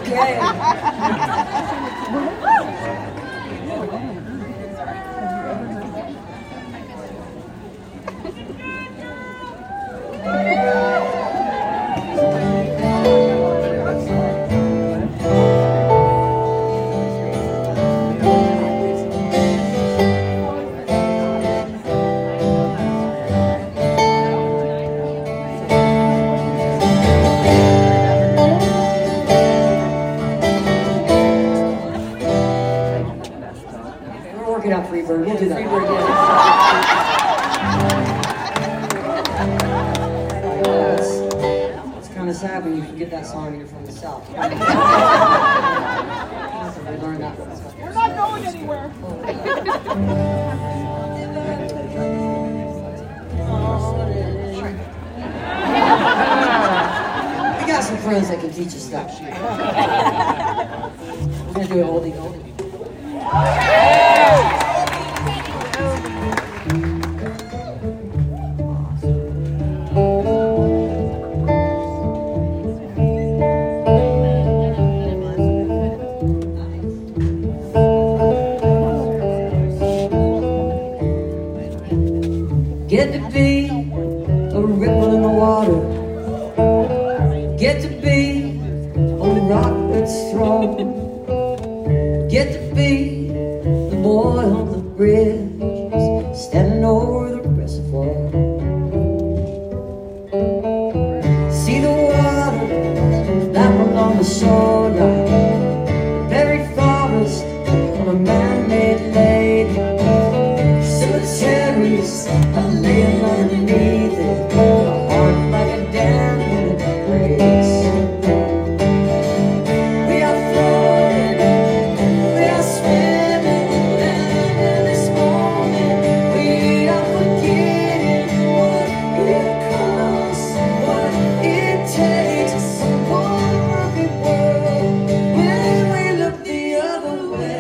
Okay. We're working out Freebird. We'll do that. Freebird, yeah. It's kind of sad when you forget that song and you're from the South. We learned that. We're not going anywhere. We got some friends that can teach us stuff. We're gonna do it oldie goldie. Get to be a ripple in the water. Get to be a rock that's strong. Get to be the boy on the bridge, standing over the reservoir. See the water lap along the shoreline, buried forest on a man-made lake. Cemeteries are laying underneath it, a heart like a dam when it breaks. We are floating, we are swimming, and in this moment we are forgetting what it costs, what it takes. One rocky world when we look the other way.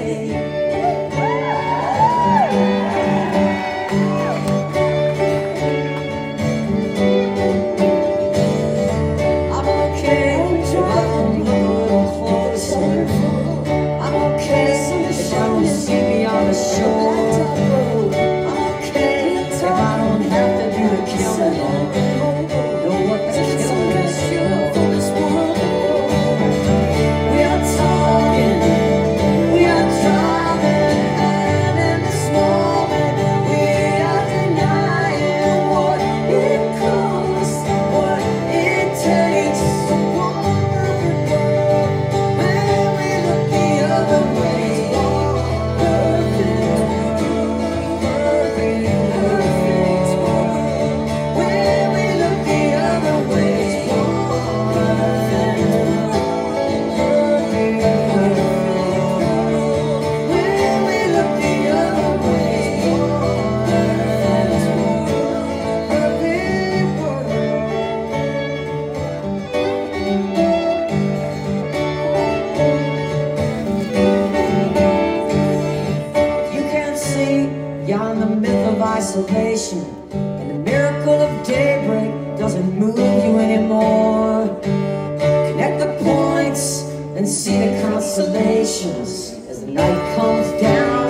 Beyond the myth of isolation, and the miracle of daybreak doesn't move you anymore. Connect the points and see the constellations as the night comes down.